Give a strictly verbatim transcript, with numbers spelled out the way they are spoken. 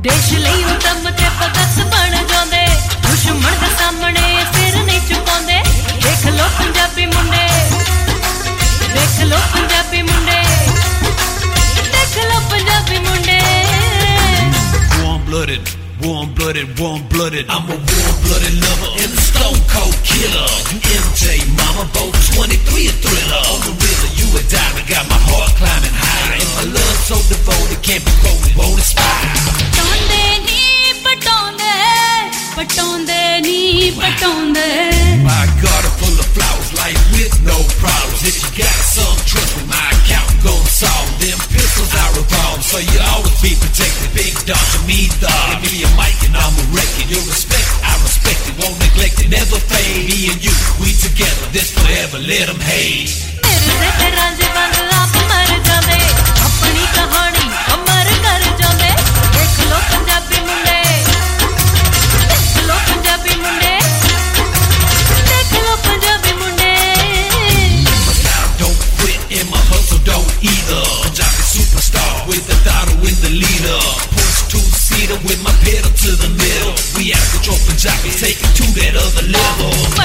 देश ਲਈ ਉਦਮ ਤੇ ਭਗਤ ਬਣ ਜਾਂਦੇ ਦੁਸ਼ਮਣ ਦੇ ਸਾਹਮਣੇ ਸਿਰ ਨਹੀਂ ਝੁਕਾਉਂਦੇ ਦੇਖ ਲੋ ਪੰਜਾਬੀ ਮੁੰਡੇ ਦੇਖ ਲੋ ਪੰਜਾਬੀ ਮੁੰਡੇ ਦੇਖ ਲੋ ਪੰਜਾਬੀ ਮੁੰਡੇ warm blooded warm blooded warm blooded I'm a warm blooded lover and a stone cold killer you M J mama both twenty-three a thriller on the river you a diamond got my heart climbing high and my love so devoted can't be quoted won't inspire ਟਾਉਂਦੇ ਨੀ ਪਟਾਉਂਦੇ ਪਟਾਉਂਦੇ ਨੀ ਪਟਾਉਂਦੇ my garden full of flowers life with no problems if you got some trust me my account gon' solve them pistols I revolve so you always be protected big dog to me dog give me a mic and I'ma wreck it your respect I respect it won't neglect it never fade me and you we together this forever let them hate ਮੇਰੇ ਤੇ ਰਾਂਝੇ ਵਾਂਗ ਆਪ ਮਰ ਜਾਂਦੇ ਆਪਣੀ ਕਹਾਣੀ ਅਮਰ ਕਰ ਜਾਂਦੇ ਦੇਖ ਲੋ ਪੰਜਾਬੀ ਮੁੰਡੇ ਦੇਖ ਲੋ ਪੰਜਾਬੀ ਮੁੰਡੇ ਦੇਖ ਲੋ ਪੰਜਾਬੀ ਮੁੰਡੇ Now don't quit and my hustle don't either Punjabi superstar with the daughter in the leader push two-seater with my pedal to the middle we out of control Punjabi take it to that other level